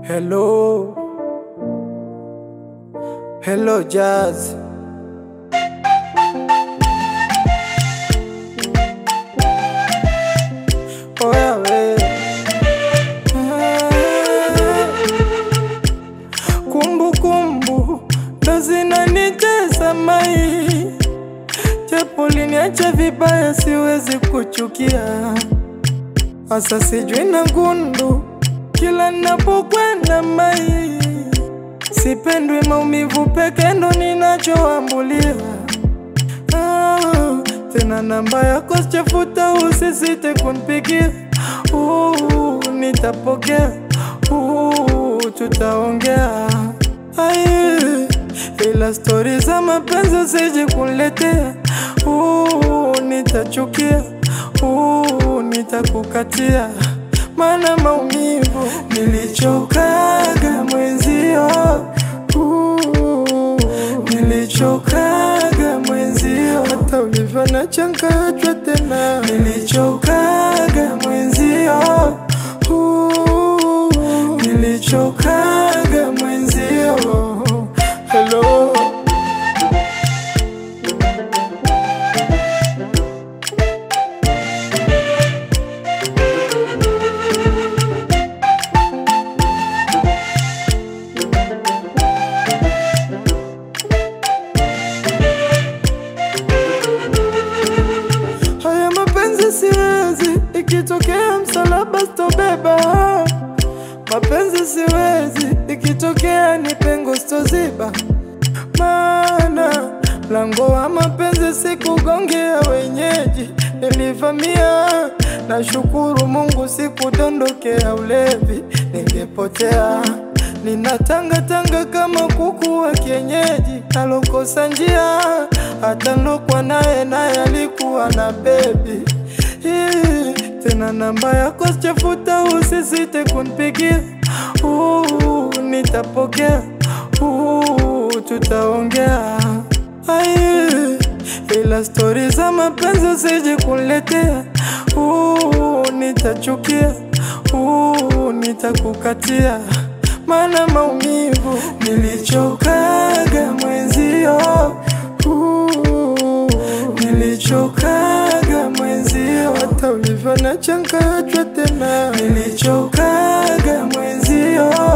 Hello, hello Jazz. Oh yeah, we. Kumbu ndo zinanitesa mai, japo uliniacha vibaya siwezi kuchukia. Asa sijui na gundu kila napokwenda mai, sipendwi maumivu peke ndo ninachoambulia. Tena namba yako sichafuta, usisite kunipigia. Nitapokea, tutaongea. Ila story za mapenzi usije kuniletea. Nitachukia, nitakukatia, mana maumivu nilichokaga mwenzio. Nilichokaga mwenzio, hata ulivyo na changachwa tena. Nilichokaga mwenzio. Nilichokaga mwenzio. Hello. Haya mapenzi siwezi, ikitokea msalaba sitobeba. Mapenzi siwezi, ikitokea ni pengo sitoziba. Mana mlango wa mapenzi sikugongea wenyeji, nilivamia. Nashukuru Mungu sikudondokea ulevi, ningepotea. Ninatanga kama kuku wa kienyeji, nalokosa njia. Hata nilokwa naye alikuwa na baby. Tena namba yako sichafuta, usisite kunipigia. Nitapokea, tutaongea. Ila story za mapenzi usije kuniletea. Nitachukia, nitakukatia, mana maumivu nilichokaga mwenzio. Nilichokaga mwenzio, hata ulivyo na changachwa tena. Nilichokaga mwenzio.